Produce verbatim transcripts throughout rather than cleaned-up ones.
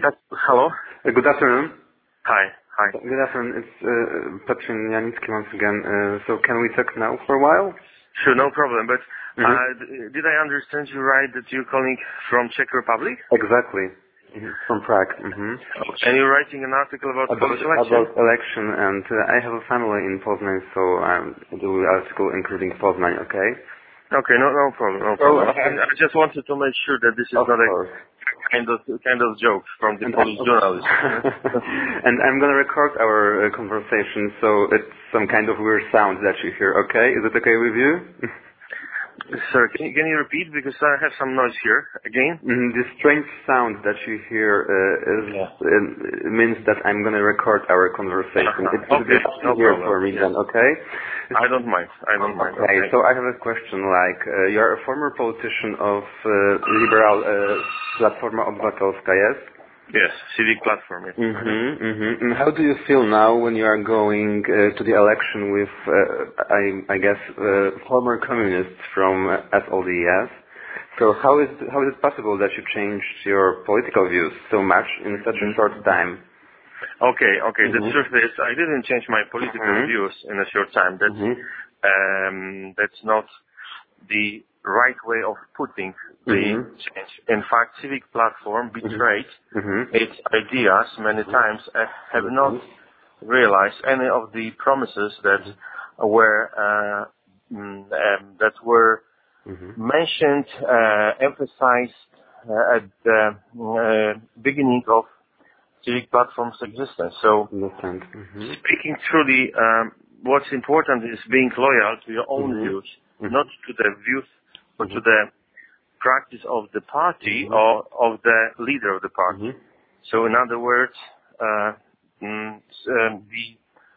Yes, hello. Uh, Good afternoon. Hi. Hi. Good afternoon. It's uh, Petrin Janicki once again. Uh, so can we talk now for a while? Sure, no problem. But Mm-hmm. uh, d- did I understand you right that you're calling from Czech Republic? Exactly. Mm-hmm. From Prague. Mm-hmm. And you're writing an article about, About, Polish election? about election, and uh, I have a family in Poznań, so um, I do the article including Poznań, okay? Okay, no, no problem, no So, problem. uh, I, I just wanted to make sure that this is of not a course. kind of kind of joke from the And, Polish journalist. and I'm going to record our uh, conversation, so it's some kind of weird sound that you hear, okay? Is it okay with you? Sir, can you, can you repeat because I have some noise here again? Mm, the strange sound that you hear uh, is, Yeah. uh, means that I'm going to record our conversation. Uh-huh. It's a Okay, bit no easier problem. for me Yes. then, okay? I don't mind. I don't mind. Okay, Okay. so I have a question like, uh, you're a former politician of uh, Liberal uh, Platforma Obywatelska, yes? Yes, civic platform. Yes. Mm-hmm, mm-hmm. And how do you feel now when you are going uh, to the election with, uh, I, I guess, uh, former communists from uh, S L D, yes? So how is how is it possible that you changed your political views so much in such a short time? Okay, okay. Mm-hmm. The truth is, I didn't change my political Mm-hmm. views in a short time. That's Mm-hmm. um, that's not the right way of putting the Mm-hmm. change. In fact, civic platform betrayed Mm-hmm. its ideas many times and have not realized any of the promises that were uh, mm, um, that were Mm-hmm. mentioned, uh, emphasized uh, at the uh, beginning of civic platform's existence. So, Understand. Mm-hmm. speaking truly, um, what's important is being loyal to your own Mm-hmm. views, Mm-hmm. not to the views or to the practice of the party Mm-hmm. or of the leader of the party. Mm-hmm. So, in other words, uh, mm, s- um, the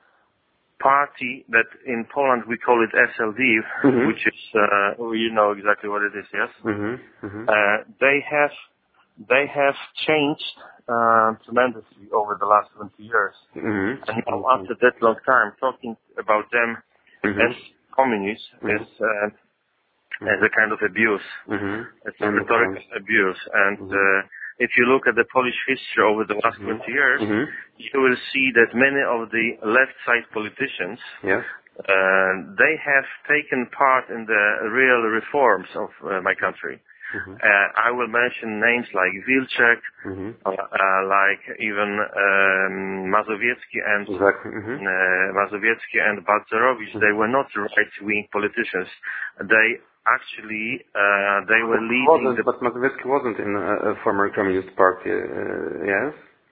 party that in Poland we call it S L D, Mhm. which is, uh, you know exactly what it is, yes? Mm-hmm. Mm-hmm. Uh, they have they have changed uh, tremendously over the last twenty years. Mm-hmm. And now, after that long time, talking about them Mm-hmm. as communists Mhm. is uh, as a kind of abuse. Mm-hmm. It's a rhetorical abuse. And Mhm. uh, if you look at the Polish history over the last Mhm. twenty years, Mhm. you will see that many of the left side politicians Yes. uh, they have taken part in the real reforms of uh, my country. Mm-hmm. Uh, I will mention names like Wilczek, Mm-hmm. uh, uh, like even um, Mazowiecki and Exactly. Mm-hmm. uh, Mazowiecki and Balcerowicz. They were not right-wing politicians. They actually uh, they were leading Wasn't, the. but Mazowiecki wasn't in a, a former communist party, uh, yes?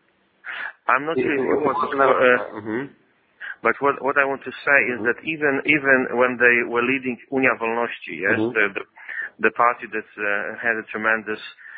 I'm not sure if he was. Never. Uh, Mm-hmm. But what what I want to say is Mhm. that even even when they were leading Unia Wolności, yes, Mhm. the, the the party that uh, had a tremendous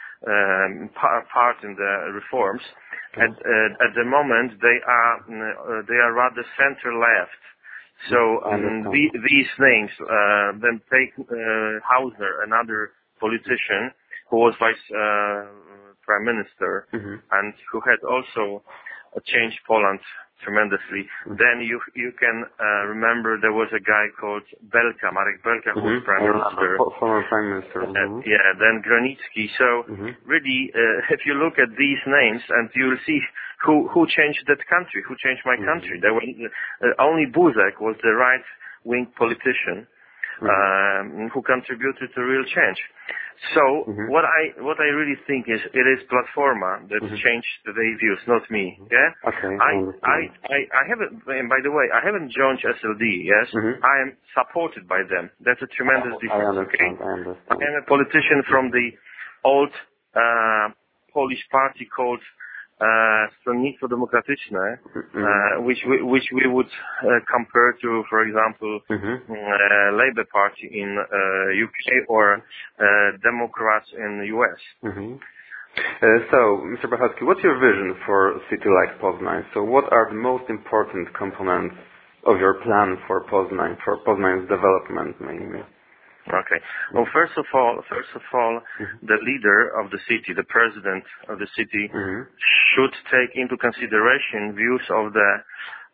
um, pa- part in the reforms, at uh, at the moment they are uh, they are rather center left. So I um, understand. the, these names, uh, then take uh, Hauser, another politician who was vice uh, prime minister Mhm. and who had also uh, changed Poland tremendously. Mm-hmm. Then you you can uh, remember there was a guy called Belka, Marek Belka, who was Mm-hmm. prime minister. Former prime minister. Uh, Mm-hmm. yeah, then Gronicki. So Mhm. really, uh, if you look at these names, and you'll see who who changed that country, who changed my Mhm. country. There were uh, only Buzek was the right-wing politician um, who contributed to real change. So Mhm. what I what I really think is it is Platforma that Mhm. changed their views, not me. Yeah. Okay, I I I understand. I, I haven't. And by the way, I haven't joined S L D. Yes, Mhm. I am supported by them. That's a tremendous I difference. Okay. understand, I I understand. am a politician from the old uh, Polish party called uh, Stronnictwo Demokratyczne, uh, which we, which we would uh, compare to, for example, Mhm. uh, Labour Party in uh, U K or uh, Democrats in the U S. Mhm. Uh, so, Mister Bachacki, what's your vision for a city like Poznań? So what are the most important components of your plan for Poznań, for Poznań's development mainly? Okay. Well, first of all, first of all, Mhm. the leader of the city, the president of the city, Mhm. should take into consideration views of the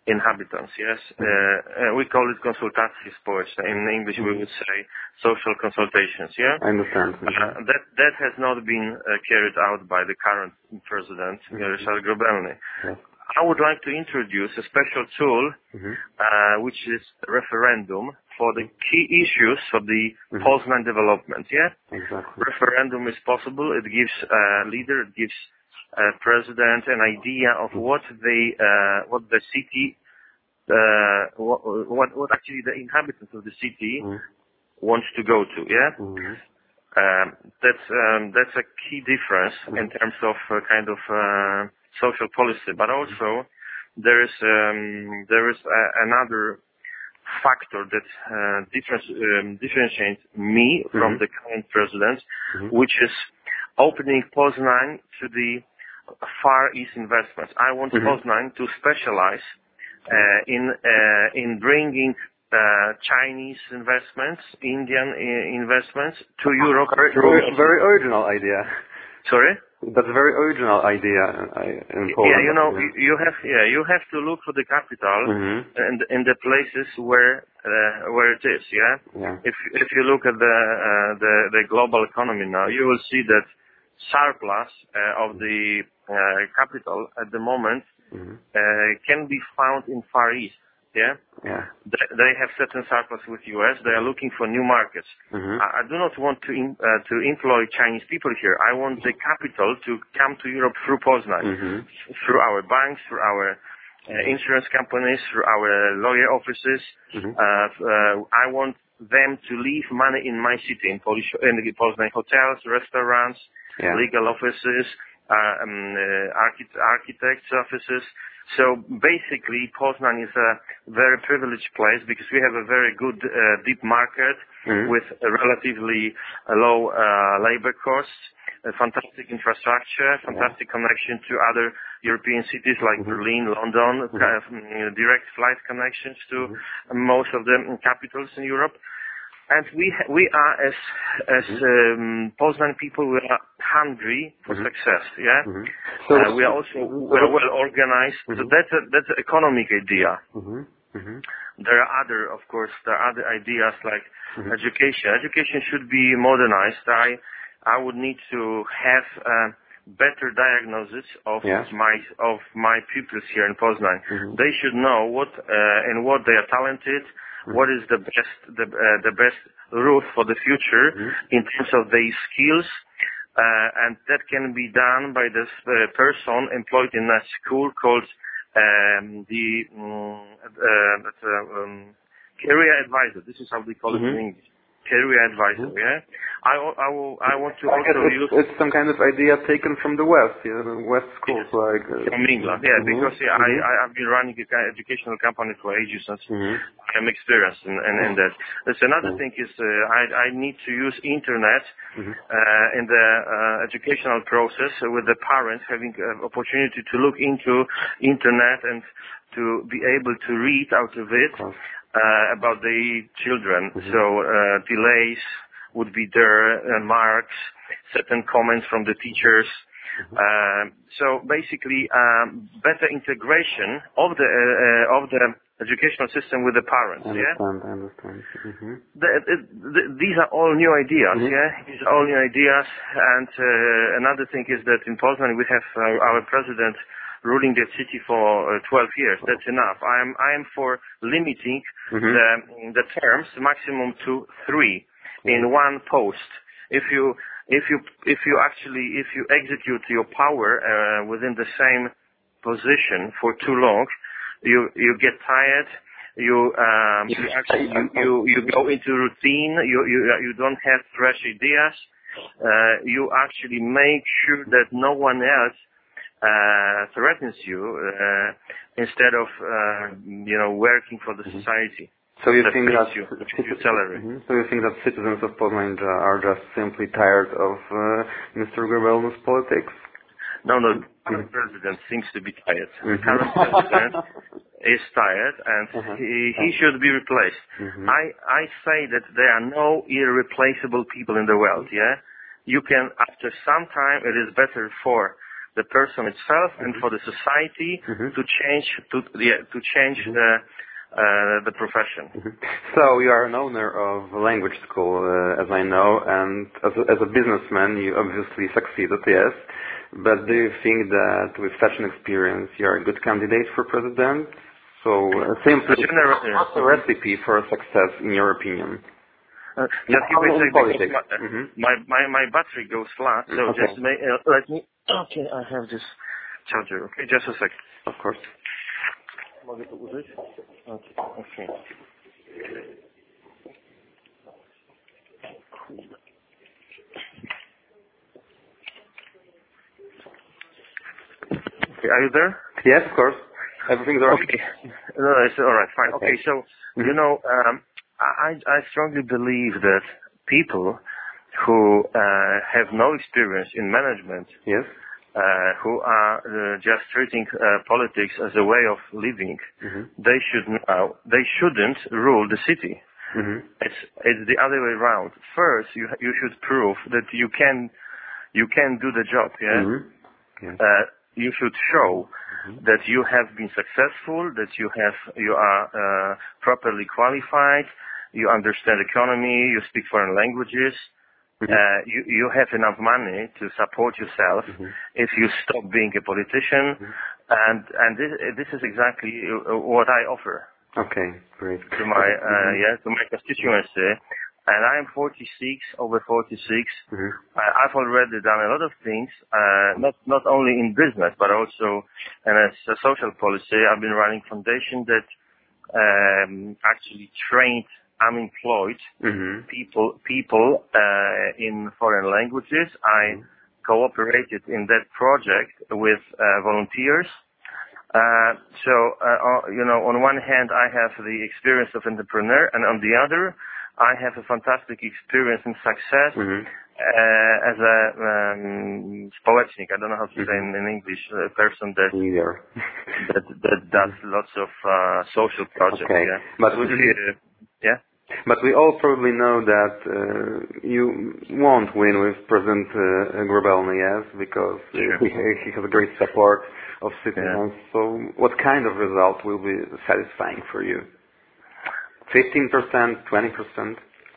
inhabitants, yes. Uh, uh, we call it konsultacji społeczne. In English we would say social consultations, yeah? I understand. Mm-hmm. Uh, that, that has not been uh, carried out by the current president, mm-hmm. Ryszard Grobelny. Yes. I would like to introduce a special tool, mm-hmm. uh, which is referendum for the key issues of the mm-hmm. Poznan development, yeah? Exactly. Referendum is possible. It gives a leader, it gives Uh, president an idea of what they, uh, what the city, uh, what, what, what actually the inhabitants of the city mm. wants to go to, yeah? Mm-hmm. Um, that's, um, that's a key difference mm. in terms of uh, kind of, uh, social policy, but also there is, um, there is uh, another factor that, uh, difference, um, differentiates me mm-hmm. from the current president, mm-hmm. which is opening Poznan to the Far East investments. I want mm-hmm. Poznan to specialize uh, in uh, in bringing uh, Chinese investments, Indian uh, investments to Europe. Very, very, very original idea. Sorry? That's a very original idea in Poland. Yeah, you know, yeah. you have yeah you have to look for the capital mm-hmm. and in the places where uh, where it is. Yeah. yeah. If if you look at the uh, the the global economy now, you will see that surplus uh, of the uh, capital at the moment mm-hmm. uh, can be found in Far East. Yeah, yeah. They, they have certain surplus with U S. They are looking for new markets. Mm-hmm. I, I do not want to in, uh, to employ Chinese people here. I want the capital to come to Europe through Poznan, mm-hmm. through our banks, through our uh, insurance companies, through our lawyer offices. Mm-hmm. Uh, uh, I want them to leave money in my city, in Polish, in the Poznan hotels, restaurants. Yeah. Legal offices, uh, um, uh, architect, architects' offices. So basically, Poznan is a very privileged place because we have a very good uh, deep market mm-hmm. with a relatively low uh, labor costs, a fantastic infrastructure, fantastic yeah. connection to other European cities like mm-hmm. Berlin, London, mm-hmm. kind of, you know, direct flight connections to mm-hmm. most of the capitals in Europe. And we ha- we are as as um, Poznan people, we are hungry for mm-hmm. success. Yeah, mm-hmm. so uh, we are also we are well organized. Mm-hmm. So that's a that's an economic idea. Mm-hmm. Mm-hmm. There are other, of course, there are other ideas like mm-hmm. education. Education should be modernized. I I would need to have uh, better diagnosis of yeah. my of my pupils here in Poznan. Mm-hmm. They should know what uh, in what they are talented. What is the best the uh, the best route for the future mm-hmm. in terms of their skills, uh, and that can be done by this uh, person employed in a school called um, the um, uh, uh, um, career advisor. This is how they call mm-hmm. it in English. Career advisor. Mm-hmm. Yeah. I, I will. I want to also it's, use. It's some kind of idea taken from the West, you know, West schools yes. like uh, from England. Yeah, mm-hmm. because yeah, mm-hmm. I I've been running an educational company for ages, and mm-hmm. I'm experienced in, in, in that. There's another mm-hmm. thing is uh, I I need to use internet mm-hmm. uh, in the uh, educational process with the parents having uh, opportunity to look into internet and to be able to read out of it uh, about the children. Mm-hmm. So uh, delays would be there, uh, marks, certain comments from the teachers. Mm-hmm. Uh, so basically, um, better integration of the uh, of the educational system with the parents. I understand, yeah, I understand. Mm-hmm. the, the, the, these are all new ideas. Mm-hmm. Yeah, these are all new ideas. And uh, another thing is that in Poznan we have uh, our president ruling the city for uh, twelve years. That's enough. I am I am for limiting mm-hmm. the the terms maximum to three. In one post. If you if you if you actually if you execute your power uh, within the same position for too long, you you get tired. You um you actually you, you, you go into routine. You you you don't have fresh ideas. Uh, you actually make sure that no one else uh, threatens you uh, instead of uh, you know working for the society. So you that think that you, your salary. Mm-hmm. So you think that citizens of Poznan are just simply tired of uh, Mister Grobelny's politics? No, no. The current mm-hmm. president seems to be tired. Mm-hmm. The current president is tired, and uh-huh. he he should be replaced. Mm-hmm. I I say that there are no irreplaceable people in the world. Yeah, you can after some time it is better for the person itself mm-hmm. and for the society mm-hmm. to change to yeah, to change mm-hmm. the uh, the profession. Mm-hmm. So you are an owner of a language school, uh, as I know, and as a, as a businessman, you obviously succeeded, yes. But do you think that with such an experience, you are a good candidate for president? So uh, simply, what's the recipe for success in your opinion? Uh, just give me a second, politics. My, mm-hmm. my, my my battery goes flat, so okay. just may, uh, let me. Okay, I have this charger. Okay, just a second. Of course. Mogę to użyć? Okay. Okay. Okay, are you there? Yes, of course. Everything's all right. Okay. No, it's all right. Fine. Okay, okay so mm-hmm. you know, um, I I strongly believe that people who uh, have no experience in management, yes, uh, who are uh, just treating uh, politics as a way of living, mm-hmm. they should now they shouldn't rule the city. Mm-hmm. It's it's the other way around. First, you you should prove that you can you can do the job. Yeah. Mm-hmm. Yes. Uh, you should show mm-hmm. that you have been successful, that you have you are uh, properly qualified, you understand economy, you speak foreign languages, mm-hmm. uh, you you have enough money to support yourself mm-hmm. if you stop being a politician, mm-hmm. and and this this is exactly what I offer. Okay, great. To my uh, mm-hmm. yeah to my constituency. And I am forty-six, over forty-six. Mm-hmm. I, I've already done a lot of things, uh, not not only in business, but also in a, a social policy. I've been running foundation that um, actually trained unemployed mm-hmm. people people uh, in foreign languages. I mm-hmm. cooperated in that project with uh, volunteers. Uh, so, uh, you know, on one hand, I have the experience of entrepreneur, and on the other, I have a fantastic experience and success mm-hmm. uh, as a um, społecznik. I don't know how to say in, in English. A person that that that does lots of uh, social projects. Okay. Yeah, but we, uh, yeah. But we all probably know that uh, you won't win with President uh, Grobelny, yes, because sure. he, he has a great support of citizens. Yeah. So, what kind of result will be satisfying for you? Fifteen percent, twenty percent.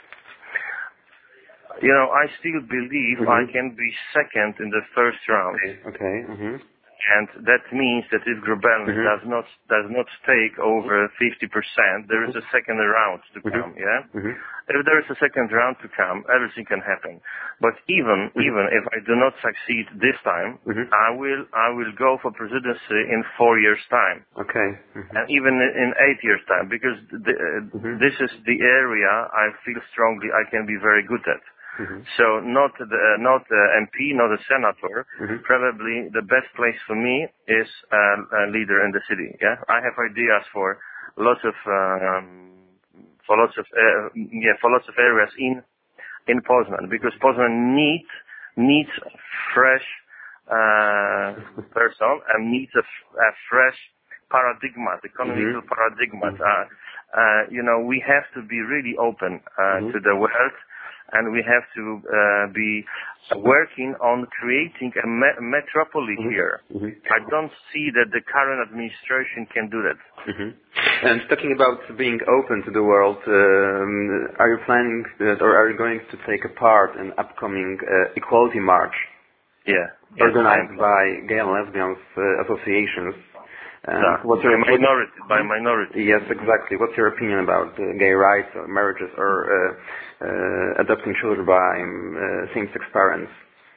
You know, I still believe mm-hmm. I can be second in the first round. Okay. Mm-hmm. And that means that if Grobelny mm-hmm. does not does not take over fifty percent, there is a second round to mm-hmm. come. Yeah. Mm-hmm. If there is a second round to come, everything can happen. But even mm-hmm. even if I do not succeed this time, mm-hmm. I will I will go for presidency in four years' time. Okay. Mm-hmm. And even in eight years' time, because the, uh, mm-hmm. this is the area I feel strongly I can be very good at. Mm-hmm. So not the, uh, not the M P, not a senator. Mm-hmm. Probably the best place for me is uh, a leader in the city. Yeah, I have ideas for lots of um, for lots of uh, yeah for lots of areas in in Poznan, because Poznan needs needs fresh uh, person and needs a, a fresh paradigm, economical mm-hmm. paradigm. Mm-hmm. Uh, uh, you know, we have to be really open uh, mm-hmm. to the world. And we have to uh, be working on creating a me- metropolis mm-hmm. here. Mm-hmm. I don't see that the current administration can do that. Mm-hmm. And talking about being open to the world, um, are you planning that, or are you going to take a part in upcoming uh, Equality March? Yeah. Organized yes, by gay and lesbians uh, associations. And yeah. What's your by minority? By minority. Yes, exactly. What's your opinion about uh, gay rights, or marriages, or uh, uh, adopting children by uh, same-sex parents?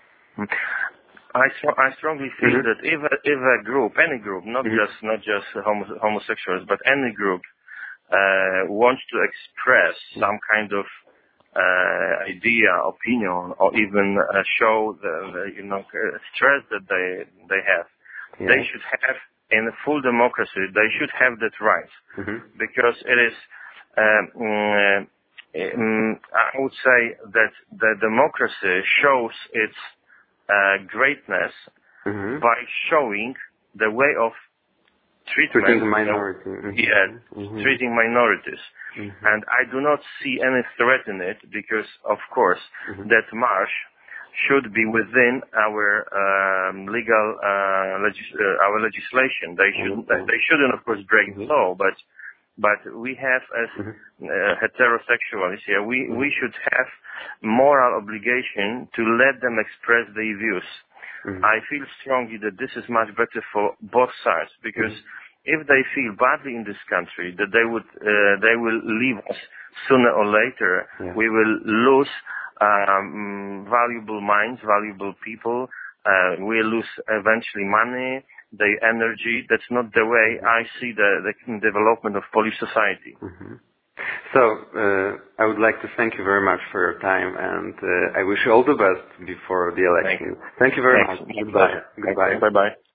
I I strongly feel mm-hmm. that if a, if a group, any group, not mm-hmm. just not just homo- homosexuals, but any group uh, wants to express mm-hmm. some kind of uh, idea, opinion, or even uh, show the, the you know stress that they they have, yeah. they should have. In a full democracy, they should have that right, mm-hmm. because it is. Um, um, I would say that the democracy shows its uh, greatness mm-hmm. by showing the way of treatment, treating minorities. Mm-hmm. Yeah, mm-hmm. treating minorities, mm-hmm. and I do not see any threat in it because, of course, mm-hmm. that march should be within our um, legal uh, legis- uh, our legislation. They shouldn't mm-hmm. they shouldn't of course break the law, but but we have as mm-hmm. uh, heterosexuals here we mm-hmm. we should have moral obligation to let them express their views. Mm-hmm. I feel strongly that this is much better for both sides, because mm-hmm. if they feel badly in this country, that they would uh, they will leave us sooner or later. Yeah. We will lose um, valuable minds, valuable people. Uh, we lose eventually money, their energy. That's not the way I see the, the development of Polish society. Mm-hmm. So uh, I would like to thank you very much for your time, and uh, I wish you all the best before the election. Thank you, thank you very Thanks. much. Goodbye. Goodbye. Bye bye.